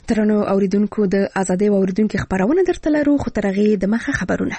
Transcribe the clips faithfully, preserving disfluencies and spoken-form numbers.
ترنو اوریدونکو د ازادي اوریدونکو خبرونه درته لرو، خو ترغه د مخه خبرونه.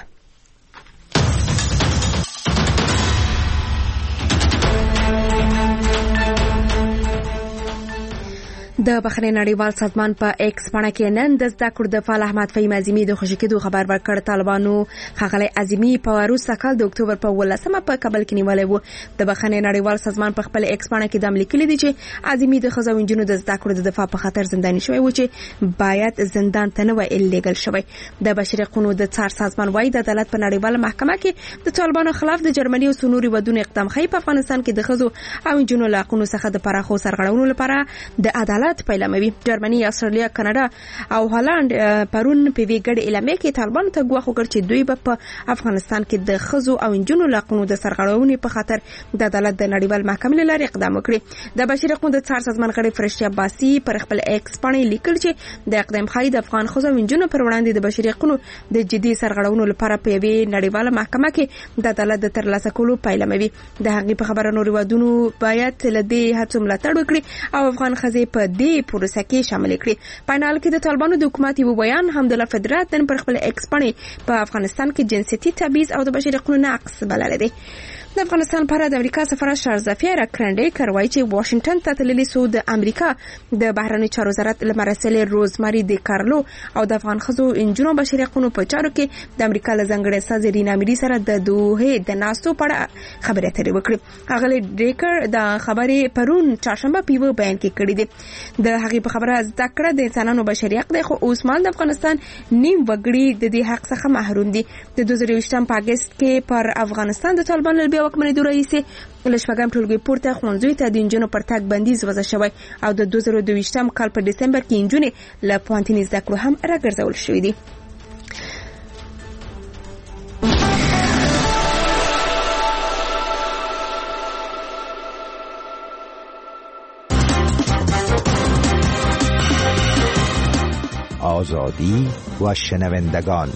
د بحرین نړیوال سازمان په ایکس باندې کې نن د زده کړو د فعال احمد فهیم اعظمي د خوشی کېدو خبر ورکړ. طالبانو خغلی اعظمي په وروسته کال د اکتوبر په ولسمه په کابل کې نیولې وو. د بحرین نړیوال سازمان په خپل ایکس باندې کې د عمل کړي دي چې اعظمي د خزو انجنونو د زده کړو د دفاع په خاطر زنداني شوی و چې باید زندان ته نه وای الیګل شوی. د بشري حقوقو د څار سازمان وايي د عدالت په نړیواله محکمه کې د طالبانو خلاف د جرمني او سنوري ودون اقدام خي په افغانستان کې د خزو او انجنونو له حقوقو څخه د پراخو سرغړونو لپاره د عدالت پیلاموي. جرمني، استرالیا، کاناډا او هالند پرون په ویګړ اعلامیه کې طالبان ته غواخو کړ چې دوی په افغانستان کې د خزو او انجونو له قانون د سرغړونې په خاطر د عدالت د نړیوال محکمې لارې اقدام وکړي. د بشري حقوقو د څار سازمان غړي فرشته عباسي پر خپل ایکس باندې لیکل چې د اقدام خای د افغان خزو او انجونو پر وړاندې د بشري حقوقو د جدي سرغړونو لپاره په یوې نړیواله محکمه کې د عدالت د ترلاسه کولو پیلاموي. د هغې په خبره نور ودونو باید لدی هڅو ملاتړ وکړي او افغان خزې په دې پروسه کې شامل کړي. پاینال کې د طالبانو د حکومت یو بیان حمدالله فدرات نن پر خپل ایکس باندې په افغانستان کې جنسيتي تبعیض او د بشري حقوقو نقض بلل دي. د افغانستان پر د امریکا سفیر شارزافی راکرنډي کروي چې واشنگټن ته تللی سو د امریکا د بهرنی چارو وزارت لمرسل روزماري د کارلو او د افغان خزو انجونو بشري حقوقو په چارو کې د امریکا لزنګړې استاد رینا مری سره د دوه د ناستو په خبرې اترې وکړي. هغه ډریکر د خبرې پرون چهارشنبه په بیان کې کړی دی. د هغه په خبره ذکر د انسانانو بشري حق دی، خو اوسمال د افغانستان نیم وګړي د دې حق څخه محروم دي. د دوه زره یوولسم په اگست کې پر افغانستان د طالبانو بیا وکمنې دوه رئیسه لشفګم ټولګي پورته خونځوي ته د انجونو پر تاک بندیز وضع شوی او د دوه زره دوه ویشتم کال په دسمبر کې انجونې له پوانتین زده کړو هم راګرځول شوې دي. آزادی و شنوندگان.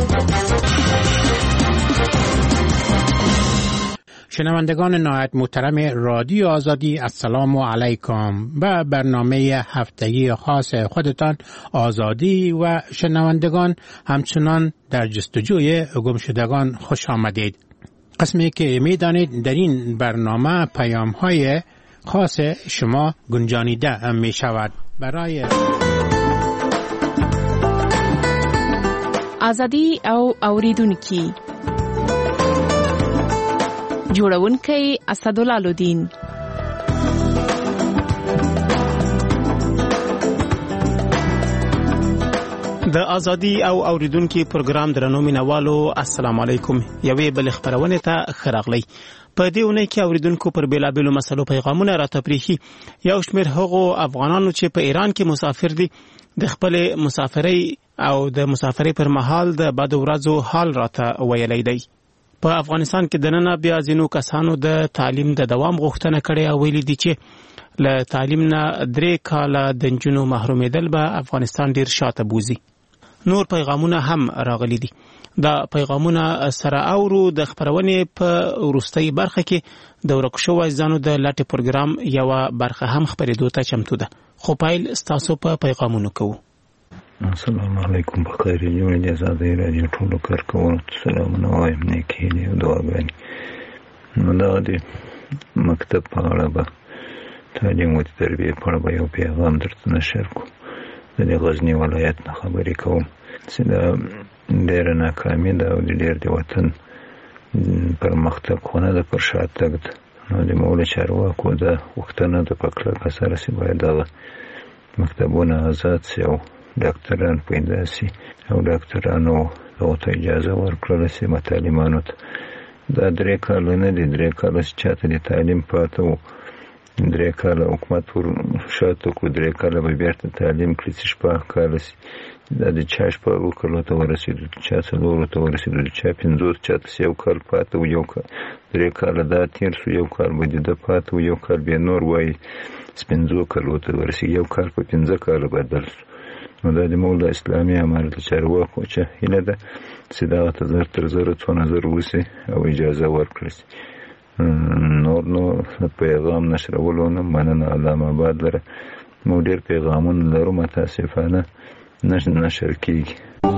شنوندگان نهایت محترم رادیو آزادی، السلام علیکم. به برنامه هفتگی خاص خودتان آزادی و شنوندگان همچنان در جستجوی گمشدگان خوش آمدید. قسمی که میدانید در این برنامه پیام های خاص شما گنجانیده می شود. برای آزادی او اوریدونکي جوړونکی اسدالله لودین. د ازادي او اوریدونکو پروګرام درنو مینوالو السلام علیکم. یوې بل خبرونه ته خراغلی. په دې ونه کې اوریدونکو پر بیلابلو مسلو پیغامونه راته پریخي. یو شمېر هغو افغانانو چې په ایران کې مسافر دي د خپل مسافرۍ او د مسافرۍ پر مهال د بد ورځو حال راته ویلې دی. په افغانستان کې دننه بیا ځینو کسانو د تعلیم د دوام غوښتنه کړې او ویلي دي چې له تعلیم نه درې کاله د نجونو محرومېدل به افغانستان ډیر شاته بوزي. نور پیغامونه هم راغلي دي. دا پیغامونه سره اورو د خبرونې په وروستۍ برخه کې د ورک شوو ځانو د لاټ پروګرام یو برخه هم خبرېدو ته چمتو ده. خو پایل ستاسو په پیغامونو کوو. السلام علیکم. بخیر جوړ دي آزادۍ رادیو ټولو کارکوونکو سلامونه وایم، نیکې دي او دعاګانې. نو دا د مکتب په اړه به تعلیم او تربیه په اړه به یو پیغام درته نشر کوم. د غزنی ولایت نه خبرې کوم چې دا ډېره ناکامي ده او د ډېر د وطن پرمختګ خونه ده پر شاتګ ده. نو د موله چارواکو د غوښتنه د په کلکه سره چې باید دغه مکتبونه آزاد سي او ډاکټران پیدا سي او ډاکټرانو دغه ته اجازه ورکړل سي متعلمانو ته. دا درې کاله نه دي، درې کاله چې چاته د تعلیم پاته و، درې کاله حکومت ور شاته کړو، درې کاله به بیرته تعلیم کړي چې شپږ کاله سي. دا د چا شپږو کالو ته ورسېدو، د چا څلورو ته ورسېدو، د چا پنځوس، چاته یو کال پاته و، یو کال درې کاله دا تېر شو، یو کال به د ده پاته و، یو کال بیا نور وایي پنځو کالو ته ورسېږي، یو کال په پنځه کاله بدل شو. نو دا د مولا اسلامي امارت چارواکو چې هیله ده چې دغه ته زر تر زره څونه زر وسي او اجازه ورکړي. نور نو پیغام نشرولو نه مننه. علامه آباد لره مو ډېر پیغامونه لرو متاسفانه نشر کېږي.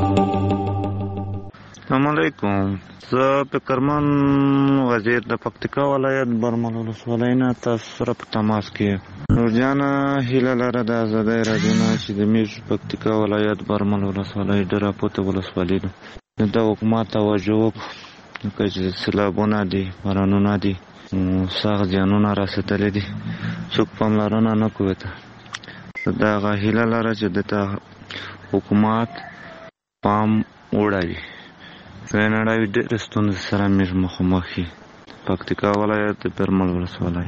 السلام علیکم. زه فکرمن وزیر د پکتیکا ولایت برمل ولسوالۍ نه تاسو سره په تماس کې یم. نورجانه هیله لره د ازادۍ راډیو نه چې د میژ پکتیکا ولایت برمل ولسوالۍ ډېره پورته ولسوالي ده. د حکومت توجه وکړو چې سیلابونه دي، بارانونه دي، سخت زیانونه رسېدلي دي، څوک پاملرنه نه کوي ته. د هغه هیله لره چې دته حکومت پام وړوي. وینړوي ډېرې ستونزې سره میژ مخامخ شي. پکتیکا ولایت د برمل ولسوالۍ.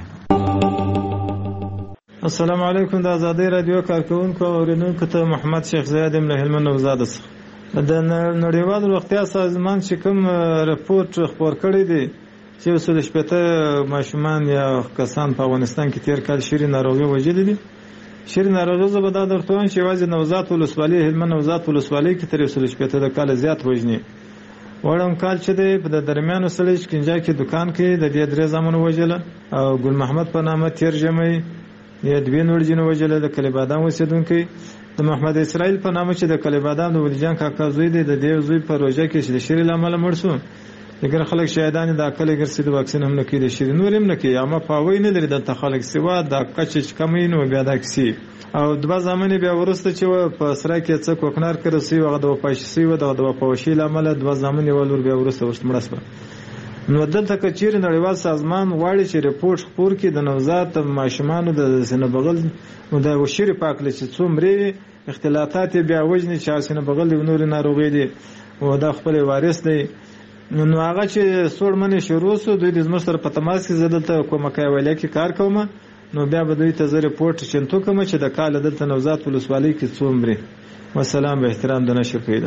السلام علیکم. د ازادۍ راډیو کارکوونکو او اورېدونکو ته محمد شیخ زیاد یم له هلمند نوزاده څخه. د نړیوال روغتیا سازمان چې کوم رپورټ خپور کړی دی چې یو سل شپېته ماشومان یا کسان په افغانستان کې تېر کال شیرې ناروغي وژلي دي. شیرې ناروغي زه به دا درته وایم چې یوازې نوزاد ولسوالۍ هلمند نوزاد ولسوالۍ کې تر یو سل شپېته د کاله زیات وژني. وړم کال چې دی په د درمیانو سړی شکنجا کې دکان کې د دې درې زامنو وژله او ګل محمد په نامه تېر ژمی یې دوې نور جینو وژله د کلي بادام اوسېدونکی. د محمد اسرائیل په نامه چې د کلي بادام د ولیجان کاکا زوی دی د دې زوی په روژه کې چې د شیرې له امله مړ شو. لیکن خلک شهیدان د عقل ګرځي د واکسین هم نه کوي، د شیرې نور هم نه کوي. اما پاوی نه لري دلته خلک سوا د کچ چې کمې نو بیا دا کسي او دوه زامنې بیا ورسته چې په سره کې څه کوکنار کړی سوی هغه د وپاشي سوی دغه د وپاشي له امله دوه زامنې ولور بیا ورسته ورسته مړه شوه. نو دلته که چیرې نړیوال سازمان غواړي چې رپورټ خپور کړي د نوزاد ماشومانو د سینه بغل نو د وشیرې پاکله چې څو مرې اختلاطات بیا وژني چې سینه بغل د نورې ناروغۍ دي او دا خپل وارث دی. نو هغه چې سوړ منې شروع سو دوی د زموږ سره په تماس کې زه دلته کومه کایولیا کې کار کوم نو بیا به دوی ته زه رپورټ چمتو کوم چې د کال دلته نوزاد ولسوالۍ کې څو مرې. والسلام به احترام د نشر پیدا.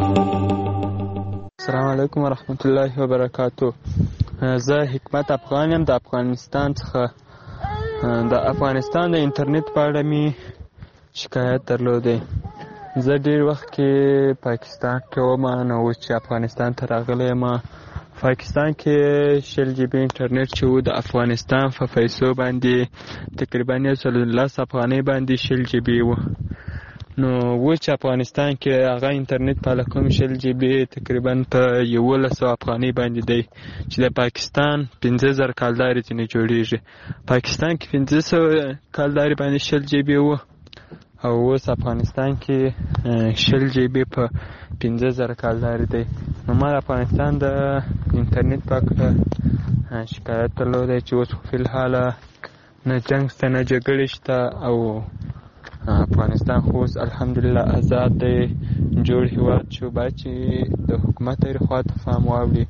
السلام علیکم ورحمت الله وبرکاتو. زه حکمت افغان یم د افغانستان څخه. د افغانستان د انټرنیټ په اړه می شکایت درلودی. زه ډېر وخت کې پاکستان کې وم نو اوس چې افغانستان ته راغلی یم. پاکستان کې شل جی بي انټرنیټ چې و د افغانستان په پیسو باندې تقریبا یو سل لس افغانۍ باندې شل جی بي و. نو اوس چې افغانستان کې هغه انټرنیټ په کوم شل جی بي تقریبا په یولس افغانۍ باندې دی چې د پاکستان پنځه زره کالدارې ځینې جوړېږي. پاکستان کې پنځه سوه کالدارې باندې شل جی بي و او اوس افغانستان کې شل جی بي په پنځه زره کالدارې دی. نو ما د افغانستان د انټرنیټ په اړه شکایت درلودی چې اوس خو فلحال نه جنګ شته نه جګړې شته او افغانستان خو اوس الحمدلله آزاد دی، جوړ هېواد شو. باید چې د حکومت هرې خوا ته پام واوړي.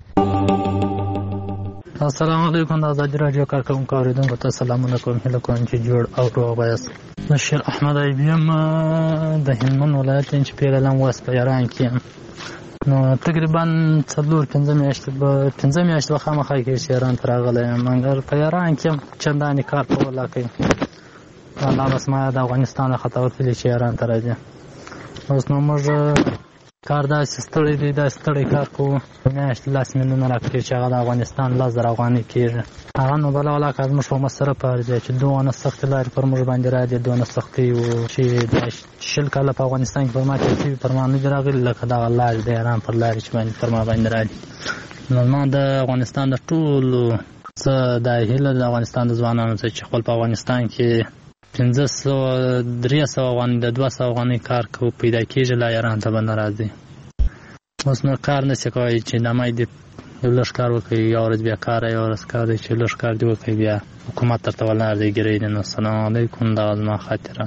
السلام علیکم. د ازادي راډیو کارکوونکو اورېدونکو ته سلامونه کوم. هیله کوم چې جوړ او روغ یاست. بشیر احمد ایب یم د هلمند ولایت چې پیرلم وس په ایران کې یم. نو تقریبا څلور پنځه میاشتې به پنځه میاشتې به خامخا کېږي چې ایران ته راغلی یم. مګر په ایران کې یم چندانې کار کولا کوي. الله بس ما د افغانستان څخه وتلي چې ایران ته راځي. اوس نو موږ کار داسې ستړی دی داسې ستړی کار کوو. میاشت لس میلیونه راکړي چې هغه د افغانستان لس زره افغانۍ کېږي. هغه نو بله ولاکه زموږ په مصرف ارزي چې دونه سختې لارې پر موږ باندې راځي. دونه سختۍ و چې دا شل کاله په افغانستان کې پر ما تېر شوي پر ما نه دي راغلي لکه دغه لارې د ایران پر لارې چې باندې پر ما باندې راځي. نو ما د افغانستان د ټولو څه دا هیله د افغانستان د ځوانانو څخه چې خپل په افغانستان کې پنځه سوه درې سوه افغانۍ د دوه سوه افغانۍ کار کوو پیدا کېږي لا ایران ته به نه راځي. اوس نو کار نشي کولی چې دمای دې یو لږ کار وکړي، یو ورځ بیا کار یو ورځ کار دی چې لږ کار دې وکړي بیا حکومت درته ولاړ دی ګرې دی. نو السلام علیکم. دا زما خاطره.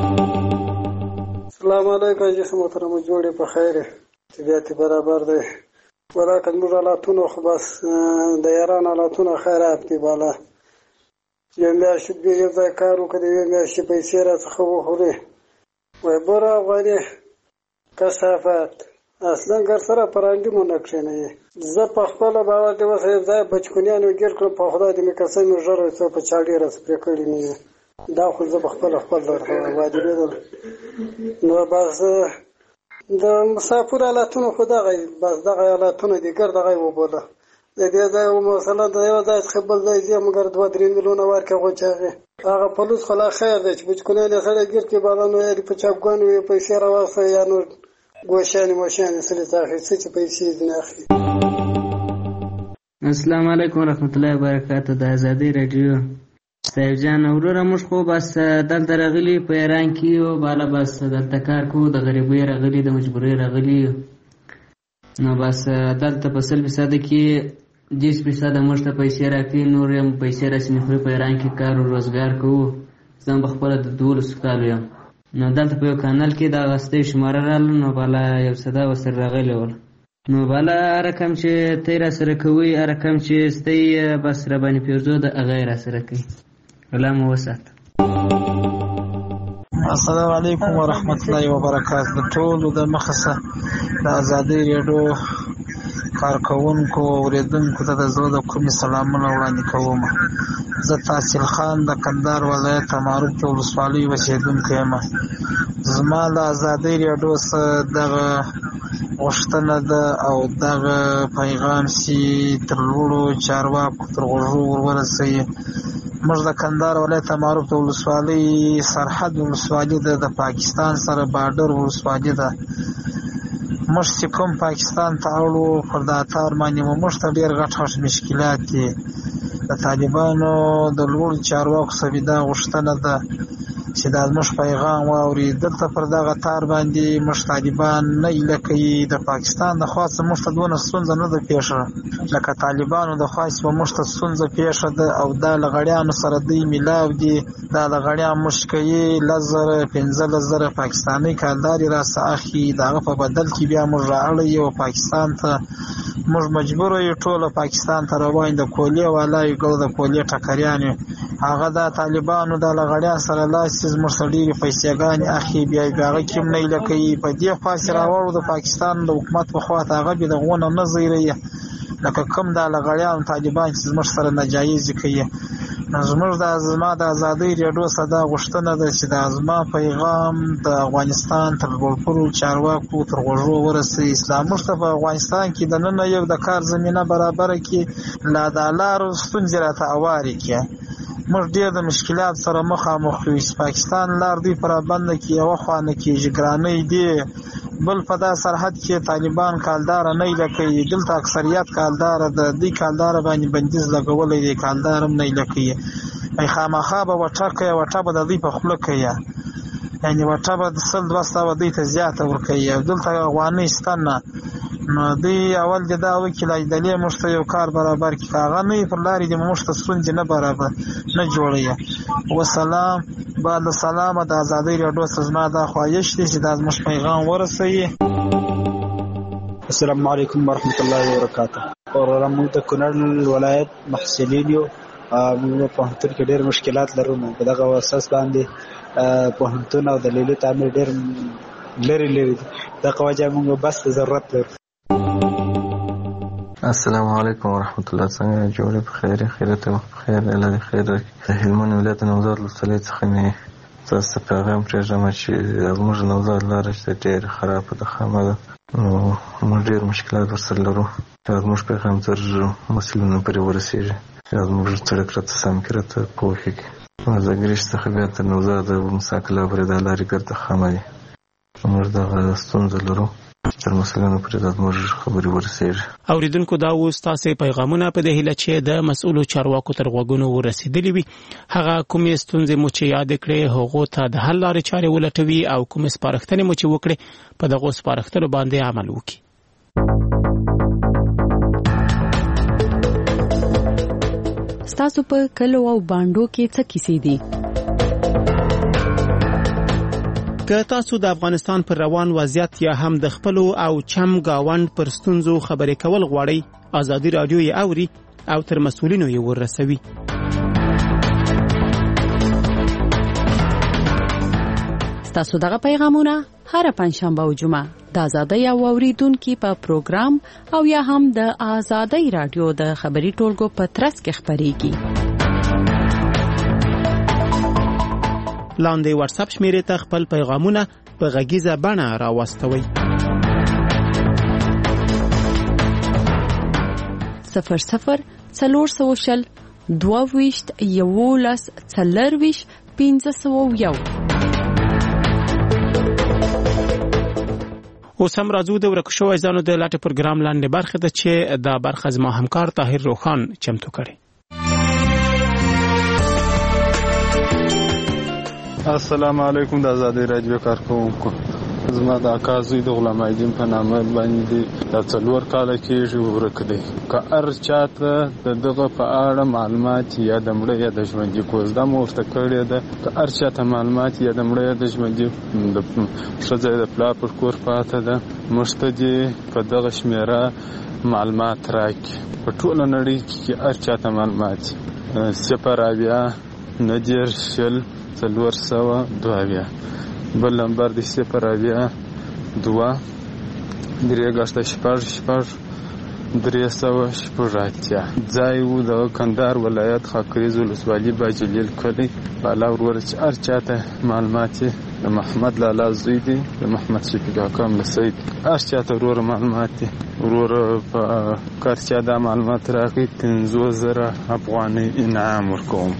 السلام علیکم. جیسے محترم جوړې په خیر طبیعت برابر دی. ولیکن موږ حالاتونه خو بس د ایران حالاتونه خراب دي. بالا یو میاشت بیا یو ځای کار وکړي، یو میاشت پیسې راڅخه وخوري. وایي بره افغاني کثافات اصلا ګر سره پرانډي مو نه کښېنوي. زه په خپله باور دی اوس یو ځای بچکونیانو ګیر کړم په خدای دې مې قسم مې ژر څه په چا ډېره سپرې کړي نه وي. دا خو زه په خپله خپل درته وایم واجبېدل. نو بس د مسافر حالتونه خو دغه بس دغه حالتونه دي ګر دغه یې وبوله. د دې ځای مثلا د یو ځای څخه بل ځای ځي مګر دوه درې میلیونه ورکړې غوچاغې هغه پلوس خلا خیر دی چې بچکونه نه سره ګیر کې باندې نو یې په چاپګان وي پیسې راوځي یا نو ګوشانې ماشانې سره تاخي چې پیسې نه اخلي. السلام علیکم ورحمت الله وبرکاته. د آزادۍ رادیو صاحب جان وروره موږ خو بس دلته راغلي په ایران کې او بالا بس دلته کار کوو د غریبۍ راغلي د مجبورۍ راغلي نو بس دلته په سل فیصده کې دېرش فیصده موږ ته پیسې راکړي نور هم پیسې راسي خو په ایران کې کار او روزګار کوو. زه هم پخپله د دولسو کالو یم نو دلته په یو کانال کې د غستۍ شماره راغله نو بالا یو صدا ورسره راغلی ول نو بالا رقم چې تی را سره کوئ رقم چې ستی بس را باندې پیرزو د هغه یې را سره کوي. الله مو وساته. السلام علیکم ورحمت الله وبرکاته. د ټولو د مخصه د آزادۍ ریډیو کارکوونکو او اوریدونکو ته د زړه د کومې سلامونه وړاندې کوم. زه تحصیل خان د کندهار ولایت معروف ولسوالۍ اوسېدونکی یم. زما د آزادۍ ریډیو څخه دغه غوښتنه ده او دغه پیغام چې تر لوړو چارواکو تر غوږو ورورسوي. موږ د کندهار ولایت معروف ولسوالۍ سرحد ولسوالۍ ده د پاکستان سره بارډر ولسوالۍ ده. موږ چې کوم پاکستان ته اړو پر دا تار باندې موږ ته ډېر غټ غټ مشکلات دي. د طالبانو د لوړو چارواکو څخه دا غوښتنه ده چې دا زموږ پیغام واوري. دلته پر دغه تار باندې موږ طالبان نه ایله کوي. د پاکستان د خوا څخه موږ ته دونه ستونزه نه ده پیښه لکه طالبانو د خوا څخه موږ ته ستونزه پیښه ده او دا له غړیانو سره دوی میلاو دي. دا له غړیان موږ کوي لس زره پنځلس زره پاکستاني کالدار یې راڅخه اخلي. د هغه په بدل کې بیا موږ رااړوي او پاکستان ته موږ مجبوره یو ټوله پاکستان ته روان د کولې والا یو ګل د کولې ټکریان هغه د طالبانو د لغړیا سره لاس زموږ سره ډېرې پیسېګانې اخلي بیا یې هغه کې هم نه ایله کوي. په دې خوا چې راوړو د پاکستان د حکومت په خوا ته هغه بې د غونه نه ځیروي لکه کوم د لغړیانو طالبان چې زموږ سره ناجایزې کوي. زموږ د زما د آزادۍ ریډیو څخه دا غوښتنه ده چې دا زما پیغام د افغانستان تر لوړپوړو چارواکو تر غوږو ورسوي. اسلام موږ ته په افغانستان کې دننه یو د کار زمینه برابره کړي لا د لارو ستونزې راته هوارې کړي. موږ ډېر د مشکلات سره مخامخ یو چې پاکستان لار دوی په رابنده کې یوه خوا نه کېږي ګرانۍ دی بل په دا سرحد کې طالبان کالداره نه ایله کوي. دلته اکثریت کالداره ده دوی کالداره باندې بندیز لګولی دی کالدار هم نه ایله کوي. ای خامخا به وټه کوي وټه به د دوی په خوله کوي یعنې وټه به د سل دوه سوه دوی ته زیاته ورکوي او دلته افغانۍ شته نه نو دوی اول د دا وکړي لایدلې موږ ته یو کار برابر کړي که هغه نه وي پر لارې دې موږ ته ستونزې نه برابر نه جوړوي. وسلام بعد سلامه د آزادۍ راډیو څخه زما دا خواهش دی چې دا زموږ پیغام ورسوي. السلام علیکم ورحمت الله وبرکاته. وروره موږ د کونړ ولایت محصلین یو موږ په پوهنتون کې ډېر مشکلات لرو نو په دغه اساس باندې پوهنتون او د لیلې تعمیر ډېر لرې لرې دي دغه وجه موږ بس ته ضرورت لرو. السلام علیکم ورحمت الله. څنګه جوړې په خیر خیرت او خیر الله دې خیر د هلمند ولایت نوزاد ولسوالۍ څخه مې تاسو ته پیغام پرېږدم چې زموږ نوزاد لاره چې ډېره خرابه ده خامه ده نو موږ ډېر مشکلات ورسره لرو. زموږ پیغام تر مسؤلینو پورې ورسېږي چې زموږ سړک راته سم کړي راته پوه کړي. زه ګرشت څخه بیا تر نوزاد مساکله پورې دا لارې ګرده خامه دي. موږ دغه ستونزه لرو تر مسؤلینو پورې دا زموږ خبرې ورسېږي. اوریدونکو دا اوس تاسې پیغامونه په دې هیله چې د مسؤلو چارواکو تر غوږونو ورسېدلي وي هغه کومې ستونزې مو چې یاد کړې هغو ته د حل لارې چارې ولټوي او کومې سپارښتنې مو چې وکړې په دغو سپارښتنو باندې عمل وکړي. ستاسو په کلو او بانډو کې څه کیسې دي؟ که تاسو د افغانستان پر روان وضعیت یا هم د خپلو او چم گاوند پر ستونزو خبرې کول غواړئ آزادي رادیو یې اوري او تر مسؤلینو یې ورسوي. ستاسو دغه پیغامونه هر پنځشنبه او جمعه د آزادۍ او اوریدونکو په پروګرام او یا هم د آزادۍ رادیو د خبري ټولګو په ترڅ کې خبريږي. لاندې واتس اپ شمیرې ته خپل پیغامونه په غږیزه بڼه راوستوئ. صفر صفر څلور سوه شل دوه ویشت یولس څلرویشت پنځه سوه یو. اوس هم راځو د ورک شوی ځانو د لاټه پروګرام لاندې برخه ده چې دا برخه زما همکار طاهر روخان چمتو کړي. السلام علیکم د آزادۍ رادیو کارکونکو. زما د اکا زوی د غلام الدین په نامه باندې د څلور کاله کېږي ورک دی. که هر چاته د دغه په اړه معلومات یا د مړه یا د ژوندي کوزده مو ورته کړې ده، که هر چاته معلومات یا د مړه یا د ژوندي د ښځه د پلار پر کور پاته ده، موږ ته دې په دغه شمېره معلومات راکړي. په ټوله نړۍ کې هر چاته معلومات صفر اویا نهه دېرش شل څلور سوه دوه اویا. بل نمبر د صفر اویا دوه درې ګشته شپږ شپږ درې سوه شپږ اتیا. ځای و د کندهار ولایت خاکریز ولسوالي باجلیل کلی. بالا ورور چې هر چاته معلومات د محمد لالا زوی دی، د محمد شفیق اکا لمسی دی، هر چاته ورور معلومات دی. ورور په کار چا دا معلومات راکړي پنځوس زره افغانۍ انعام ورکوم.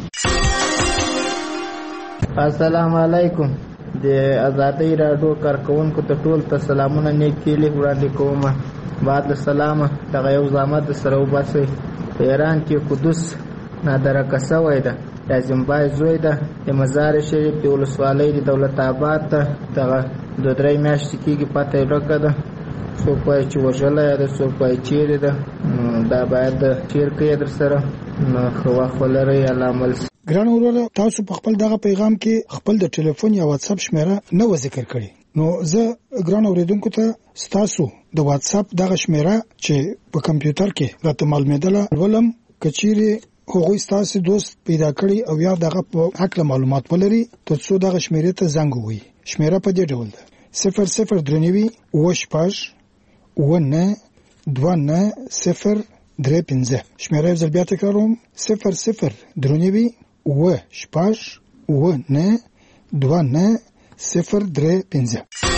السلام علیکم. د آزادۍ راډیو کارکونکو ته ټول ته سلامونه نیک هیلې وړاندې کوم. بعد له سلامه دغه یو زحمت سره وباسئ. په ایران کې قدس نادرکه شوی ده، د زیمبای زوی ده، د مزار شریف د ولسوالۍ د دولت آباد ته دغه دوه درې میاشتې کېږي پته یې ورکه ده. څوک وایي چې وژلی ده، څوک وایي چیرې ده. دا باید شیر کړئ در سره. نو ښه وخت ولرئ. الله عمل. ګران وروره، تاسو په خپل دغه پیغام کې خپل د ټلیفون یا واتس اپ شمیره نه و ذکر کړی. نو زه ګران اوریدونکو ته ستاسو د واتس اپ دغه شمیره چې په کمپیوټر کې راته معلومېدله ولم، کچېرې هغوی ستاسو دوست پیدا کړي او یا دغه په حق معلومات ولري، ترڅو دغه شمیرې ته زنګ ووهي. شمیره په دې ډول ده: صفر صفر درې نوي اووه شپږ اووه نهه دوه نهه صفر درې پنځه. شمیره یو ځل بیا تکراروم: صفر صفر درې نوي اووه شپږ اووه نهه دوه نهه صفر درې پنځه.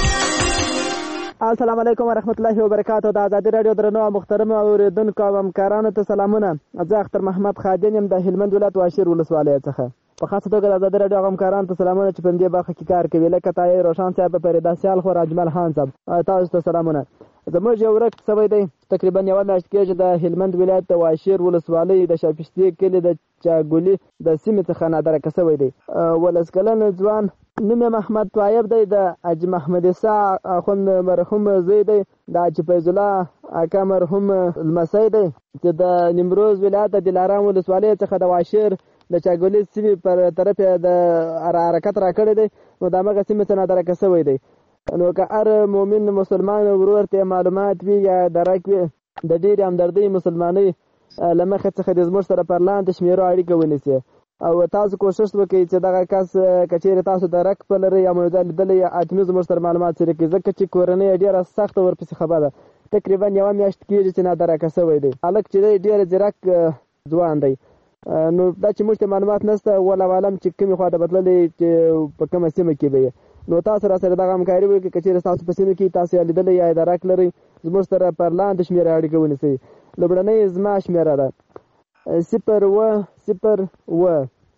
السلام علیکم ورحمت الله وبرکاته. د آزادۍ راډیو درنو او محترم اوریدونکو او همکارانو ته سلامونه. زه اختر محمد خادم یم د هلمند ولایت واشیر ولسوالۍ څخه. په خاصه توګه د آزادۍ راډیو همکارانو ته سلامونه چې په دې برخه کې کار کوي، لکه طاهر روشان صاحب، فریدا سیال خور، اجمل خان صاحب، تاسو ته سلامونه. زموږ یو ورک شوی دی تقریبا یوه میاشت کېږي د هلمند ولایت د واشیر ولسوالۍ د شاپشتي کلي د چاګولي د سیمې څخه نادرکه شوی دی. ولس کلن ځوان نوم یې محمد طایب دی، د حاجي محمد عیسی اخوند مرحوم زوی دی، د حاجي فیض الله اکا مرحوم لمسی دی، چې د نیمروز ولایت د دلارام ولسوالۍ څخه د واشیر د چاګولي سیمې پر طرف یې د حرکت راکړی دی. نو د همغه سیمې څخه نادرکه شوی دی. نو که هر مؤمن مسلمان ورور ته معلومات وي یا درک وي، د ډېرې همدردۍ مسلمانۍ له مخې څخه د زموږ سره پر لاندې شمېرو اړیکه ونیسي. او تاسو کوشش وکړئ چې دغه کس که چېرې تاسو درک په لرئ یا موضوع لیدلی یا حتمي زموږ سره معلومات شریک کړئ، ځکه چې کورنۍ یې ډېره سخته ورپسې خبره ده. تقریبا یوه میاشت کېږي چې نادرکه شوی دی. هلک چې دی ډېر ځیرک ځوان دی. نو دا چې موږ ته معلومات نشته، والله عالم چې کومې خوا ته به تللی چې په کومه سیمه کې به یې. نو تاسو را سره دغه همکاري وکړئ. که چېرې تاسو په سیمه کې تاسو یې لیدلی یا درک لرئ، زموږ سره پر لاندې شمېره اړیکه ونیسئ. لومړنۍ زما شمېره ده صفر اووه صفر اووه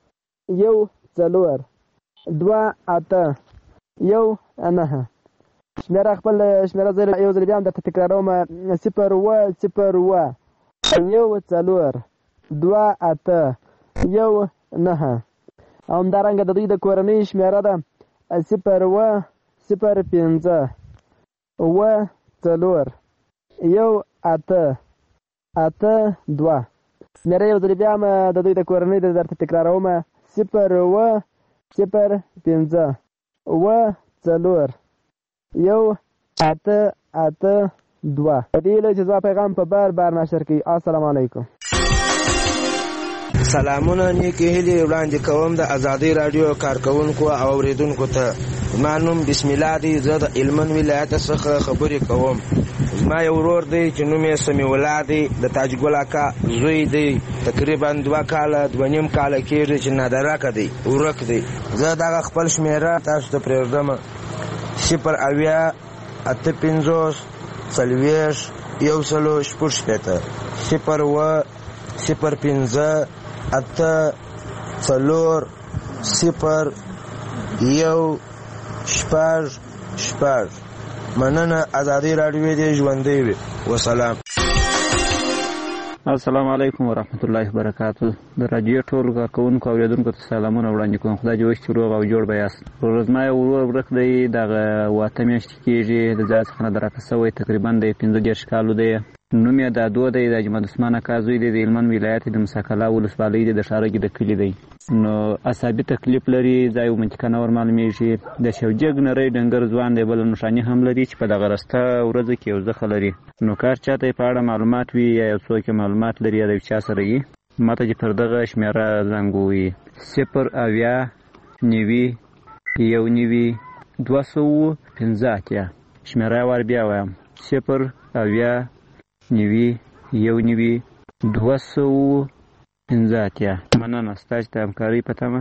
یو څلور دوه اته یو نهه. شمېره خپل شمېره زه یو ځل بیا هم درته تکراروم: صفر اووه صفر اووه یو څلور دوه اته یو نهه. او همدارنګه د دوی د کورنۍ شمېره ده صفر اووه صفر پنځه اووه څلور یو اته اته دوه. شمېره یو ځل بیا هم د دوی د کورنۍ د درته تکراروم: صفر اووه صفر پنځه اووه څلور یو اته اته دوه. په دې هیله چې زما پیغام په بار بار نشر کړي. السلام علیکم. سلامونه نیکې هیلې وړاندې کوم د آزادۍ راډیو کارکونکو او اوریدونکو ته. زما نوم بسم الله دی. زه د هلمند ولایت څخه خبرې کوم. زما یو ورور دی چې نوم یې سمیع الله دی، د تاجګل اکا زوی دی. تقریبا دوه کاله دوه نیم کاله کېږي چې نادرکه دی، ورک دی. زه دغه خپل شمېره تاسو ته پرېږدم: صفر اویا اته پنځوس څلوېښت یو سلو شپږ شپېته. صفر اووه صفر پنځه اته څلور صفر یو شپږ شپږ. مننه. ازادي راډیو دې ژوندۍ وي. وسلام. السلام علیکم ورحمت الله وبرکاتو. د راډیو ټول کارکونکو او اوریدونکو ته سلامونه وړاندې کوم. خدای دې وکړي روغ او جوړ به یاست. ورځما یو ورور ورک دی، دغه واته میاشتې کېږي د ځای څخه نه درکه سوی، تقریبا د پنځه دېرش کالو دی. نوم یې دادو دی، د اجمل عثمان اکا زوی دی، د هلمند ولایت د مساکلا ولسوالۍ دی، د ښارګي د کلي دی. نو عصابي تکلیف لري، ځای او منطقه نه ورمعلومېږي. د شوجګ نری ډنګر ځوان دی، بله نښاني هم لري چې په دغه رسته ورځو کې یو زخه لري. نو کار چاته په اړه معلومات وي یا یو څوک معلومات لري یا د چا سره وي، ماته چې پر دغه شمېره زنګ ووهي: صفر اویا نوي یو نوي دوه سوه پنځه اتیا. شمېره یې وار بیا وایم: صفر اویا نوي یو نوي دوه سوه پنځه اتیا. مننه ستاسو د همکارۍ په تمه.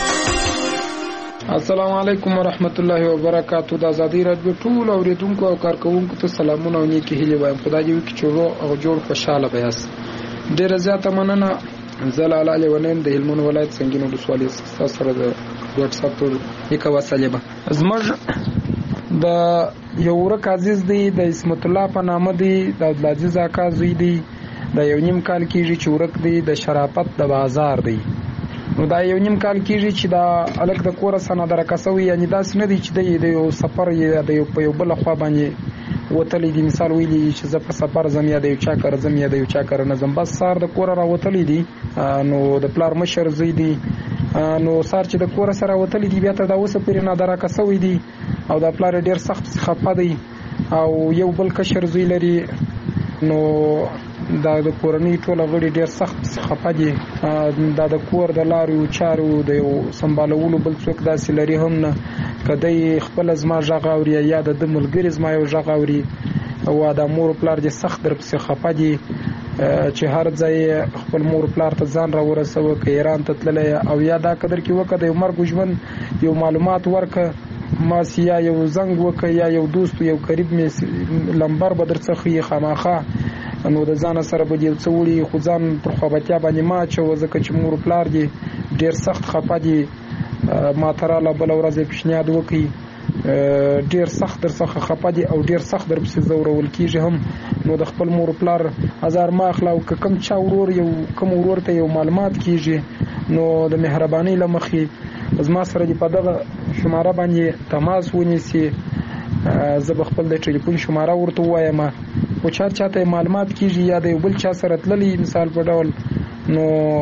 السلام علیکم ورحمت الله وبرکاتو. د ازادي راډیو ټول اوریدونکو او کارکونکو ته سلامونه او نیکې هیلې وایم. خدای دې وکړي چې روغ او جوړ خوشاله به یاست. ډېره زیاته مننه. زه لاله لیونی د هلمند ولایت سنګین ولسوالۍ ستاسو سره د واتساپ ټول نیکه وسلې به زموږ د یو ورک عزیز دی، د اسمت الله په نامه دی، د عبدالعزیز اکا زوی دی، د یو نیم کال کېږي چې ورک دی، د شرافت د بازار دی. نو دا یو نیم کال کېږي چې دا هلک د کوره څخه نادرکه سوی، یعنې داسې نه دی چې دی د یو سفر یا د یو په یو بله خوا باندې وتلی دی. مثال ویلی چې زه په سفر ځم یا د یو چا کره ځم یا د یو چا کره نه ځم، بس سهار د کوره راوتلی دی. نو د پلار مشر زوی دی، نو سهار چې د کوره سره راوتلی دی بیا تر دا اوسه پورې نادرکه سوی دی او دا پلار ډېر سخت خفه دی او یو بل کشر زوی لري. نو دا د کورنۍ ټوله غړي ډېر سخت خفه دي. دا د کور د لارو چارو د یو سمبالولو بل څوک داسې لري هم نه. که دی خپله زما غږ اوري یا د ده ملګري زما یو غږ اوري، او دا مور پلار دې سخت در پسې خفه دي چې هر ځای خپل مور پلار ته ځان را ورسوه، که ایران ته تللی او یا دا قدر کې وکړه د یو مرګ ژوند یو معلومات ورکړه، ماسې یا یو زنګ وکړه یا یو دوست یو قریب مې لمبر به در څه ښیي خامخا. نو د ځانه سره به یو څه وړي، خو ځان پر خوابتیا باندې مه اچوه، ځکه چې مور پلار دې ډېر سخت خفه دي. ما ته راله بله ورځ یې پیشنهاد وکړي، ډېر سخت در څخه خفه دي او ډېر سخت در پسې ځورول کېږي هم. نو د خپل مور پلار ازار مه اخله، او که کوم چا ورور یو کوم ورور ته یو معلومات کېږي نو د مهربانۍ له مخې زما سره دې په دغه شماره باندې تماس ونیسي. زه به خپل د ټلیفون شماره ورته ووایم، خو چا چاته معلومات کېږي یا د یو بل چا سره تللی مثال په ډول، نو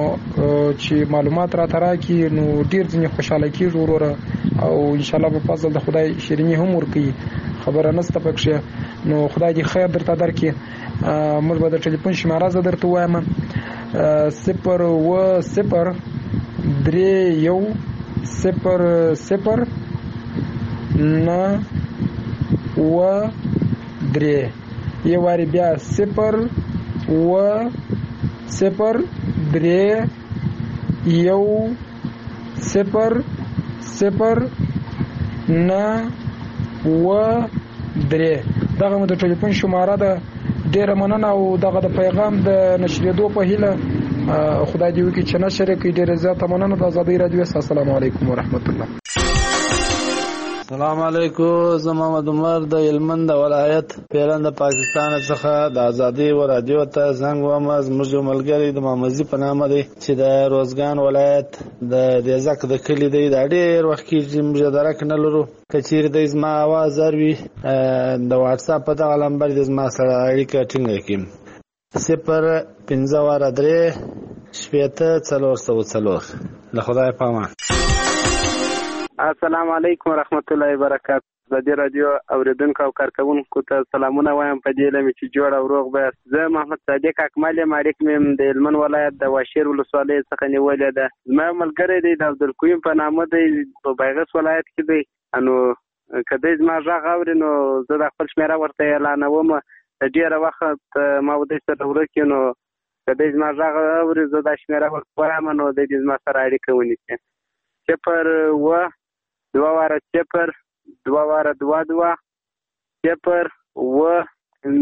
چې معلومات راته راکړي نو ډېر ځینې خوشحاله کېږي وروره، او انشاءالله په فضل د خدای شیریني هم ورکوي، خبره نشته پکښې. نو خدای دې خیر درته درکړي. موږ به د ټلیفون شماره زه درته ووایم: صفر اوه صفر درې یو صفر صفر نه اوه درې. یو وارې بیا: صفر اوه صفر درې یو صفر صفر نه اوه درې. دغه مو د ټلیفون شماره ده. ډېره مننه او دغه د پیغام د نشرېدو په هیله خدای دې وکړي چې نشر یې کړي. ډېره زیاته مننه. د ازادۍ راډیو. السلام علیکم ورحمت الله. السلام علیکم. زه محمد عمر د هلمند ولایت پیران د پاکستان څخه د ازادۍ راډیو ته زنګ وم. زموږ یو ملګری د مامزي په نامه دی چې د روزګان ولایت د دیزک د کلي دی. دا ډېر وخت کېږي موږ درک نه لرو. که چیرې دی زما اواز اروي د واټساپ په دغه نمبر دی زما سره اړیکه ټینګه کړي: صفر پنځه واره درې شپېته څلور سوه څلور. له خدای پامان. السلام علیکم ورحمت الله وبرکاتو. د دې رادیو اوریدونکو او کارکونکو ته سلامونه وایم په دې لمه چې جوړ او روغ به. زه محمد صادق اکمل یم، اړیک مې د هلمند ولایت د واشیر ولسوالۍ څخه نیولې ده. زما ملګری دی د عبدالقیوم په نامه دی، په بیغس ولایت کې دی. نو که دی زما غږ اوري نو زه د خپل شمېره ورته اعلانوم. د ډېره وخت ما ودی سره ورک یم، نو که دی زما غږ اوري زه دا شمېره ورته وایم نو دی دې زما سره اړیکه ونیسي: صفر اوه دوه واره صفر دوه واره دوه دوه صفر اوه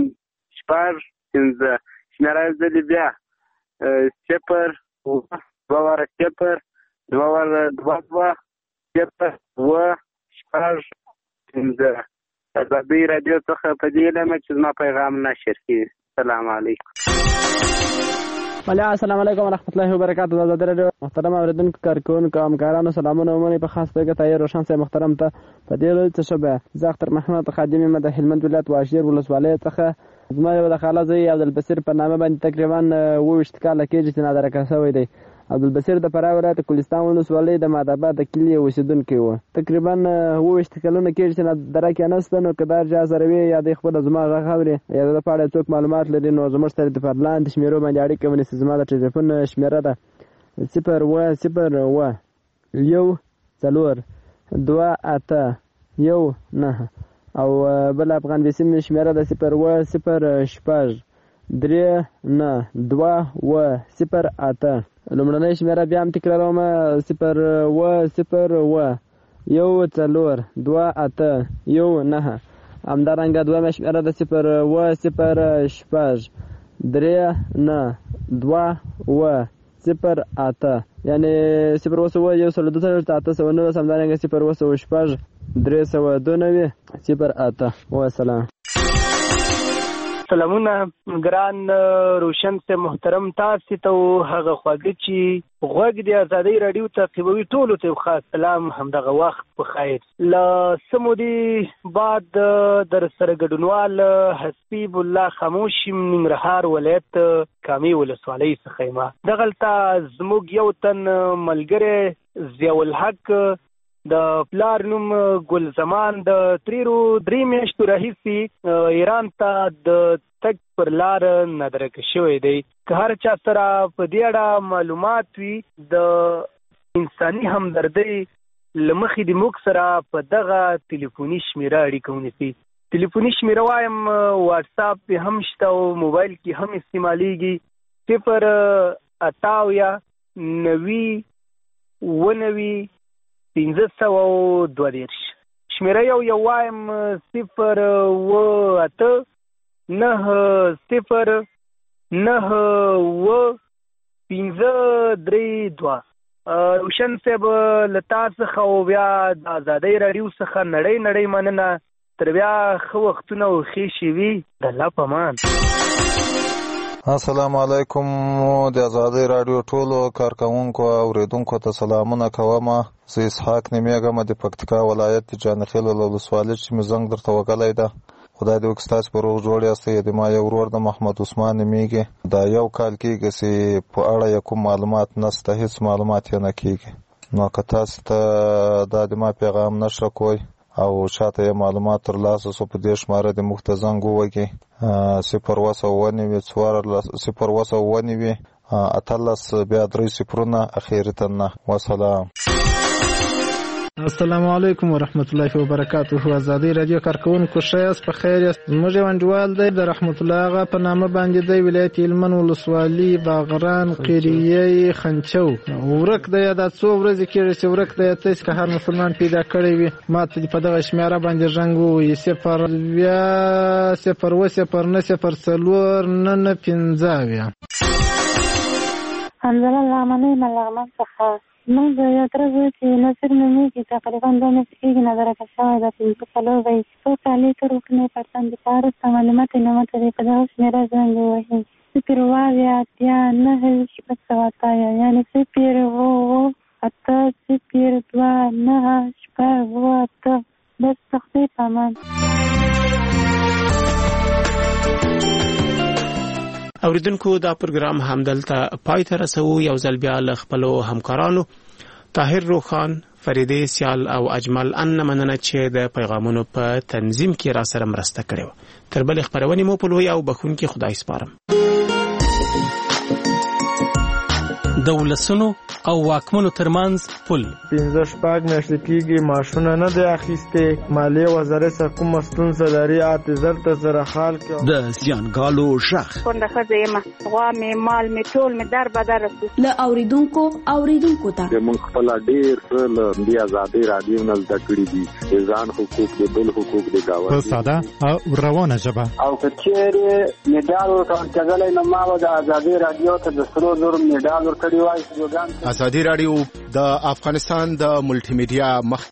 شپږ پنځه. شمېره یې ځلې بیا: صفر اوه دوه واره صفر دوه واره دوه دوه صفر اووه شپږ پنځه. ازادۍ راډیو څخه په دې علم چې زما پیغام نشر کړي. السلام علیکم. بله السلام علیکم ورحمت الله وبرکاتو. د ازادۍ راډیو محترم اوریدونکو کارکوونکو همکارانو سلامونه ومنئ. په خاص توګه طاهر روشن صاحب محترم ته په دې ورځ څه شوه. زه اختر محمد خادم یم د هلمند ولایت واشیر ولسوالۍ څخه. زما یو د خاله زوی عبدالبصیر په نامه باندې تقریبا اووه ویشت کاله کېږي چې نادرکه شوی دی. عبدالبصیر د فراه ولایت کوهستان ولسوالۍ د مادآباد د کلي اوسېدونکی و. تقریبا اووه ویشت کلونه کېږي چې نادرکه نشته. نو که دا چا سره وي یا د خپله زما غږ اوري یا د ده په اړه څوک معلومات لري نو زموږ سره د پر لاندې شمېرو باندې اړیکه ونیسي. زما د ټلیفون شمېره ده صفر اووه صفر اووه یو څلور دوه اته یو نهه او بل افغان بیسیم شمېره ده صفر اووه صفر شپږ درې نه دوه اووه صفر اته. لومړنۍ شمېره بیا هم تکراروم صفر اووه صفر اووه یو څلور دوه اته یو نهه. همدارنګه دویمه شمېره ده صفر اووه صفر شپږ درې نه دوه اووه صفر اته یعنې صفر اووه سوه یو سل دوه څلوېښت اته سوه نولس. همدارنګه صفر اووه سوه شپږ درې سوه دوه نوي صفر اته. وسلام. سلامونه ګران روشن صاحب محترم، تاسې ته هغه خواږه چې غوږ د ازادۍ راډیو تعقیبوي ټولو ته یو خاص سلام همدغه وخت په خیر. له څه مودې بعد در سره ګډونوال حسیب الله خاموش ننګرهار ولایت کامې ولسوالۍ څخه یم. دغلته زموږ یو تن ملګری ضیاءالحق د پلار نوم ګل زمان د تریرو درې میاشتو راهیسې ایران ته د تګ پر لار نادرکه شوی دی. که هر چا سره په دې اړه معلومات وي د انساني همدردۍ له مخې د موږ سره په دغه تلیفوني شمېره اړیکه ونیسي. تلیفوني شمېره وایم واټساپ پې هم شته او موبایل کې هم استعمالیږي. صفر اته اویا نوي اووه نوي پنځه سوه او دوه دېرش. شمېره یو یو وایم صفر اووه اته نهه صفر نهه اووه پنځه درې دوه. روشن صاحب له تا څخه او بیا د ازادۍ راډیو څخه نړۍ نړۍ مننه. تر بیا ښه وختونه او ښې شېبې د الله په امان. السلام علیکم. د ازادۍ راډیو ټولو کارکوونکو او اوریدونکو ته سلامونه کوم. زه اسحاق نومیږم د پکتیکا ولایت د جانخیل ولسوالۍ چې مې زنګ درته وکړی ده. خدای دې وکړي ستاسې په روغ جوړ یاستئ. د ما یو ورور د محمد عثمان نومیږي. دا یو کال کېږي چې په اړه یې کوم معلومات نشته، هېڅ معلومات یې نه کېږي. نو که تاسې ته دا د ما پیغام نشره کوئ او چاته یې معلومات ترلاسه سو په دې شماره د موږ ته زنګ ووهئ صفر اووه سوه اووه نوي څوارلس صفر اووه سوه اووه نوي اتلس بیا درې صفرونه اخري ته نه. وسلام. السلام علیکم ورحمت الله وبرکاته. ازادۍ راډیو کارکوونکو ښه یاست؟ په خیر یاست؟ زموږ یو انډیوال دی د رحمت الله اغا په نامه باندې دی، ولایت هلمند ولسوالي باغران قریه خنچو. ورک دی دا څو ورځې کېږي چې ورک دی. تاسې که هر مسلمان پیدا کړی وي ما ته په دغه شمېره باندې زنګ ووهي صفر اویا صفر اووه صفر نه صفر څلور نه نه پنځه اویا. حمزله لغمنۍ له لغمان څخه. موږ د یو تره زوی چې نصیر نومیږي تقریبا دوه میاشتې کېږي نادرکه شوی ده. پنځه څلور دی څو کالې تر وکنۍ پرتن د په وروسته معلومات یې نه ماته دی. په دغه شمېره زنګ ووهي صفر اووه اویا اتیا نهه شپږ سوه اته اویا یعنې صفر اووه اووه اته صفر دوه نهه شپږ اووه اته. بس تختی په امان. اوریدونکو دا پروګرام همدلته پای ته رسوو. یو ځل بیا له خپلو همکارانو طاهر روخان، فریدې سیال او اجمل ان مننه چې د پیغامونو په تنظیم کې را سره مرسته کړې وه. تر بلې خپرونې مو په لوی او بخښونکي خدای سپارم. د ولسونو او واکمنو ترمنځ پل. پنځه شپږ میاشتې کېږي ماشونه نه دی اخیستې. مالیې وزارت څخه کومه ستونزه لري اته زر ته زره حال کړه. د زیانګالو غږ کونډه ښځه یم، غوا مې مال مې ټول مې در بدر شو. له اوریدونکو اوریدونکو ته موږ خپل ډېر څه له دې ازادۍ راډیو نه زده کړي دي، د ځان حقوق د بل حقوق د گاونډي په ساده او روانه ژبه. او که چېرې میډال ورکول کېدلی نو ما به د ازادۍ راډیو ته د سرو زرو میډال ورکړی وای. ازادي راډیو د افغانستان د ملټي میډیا مخ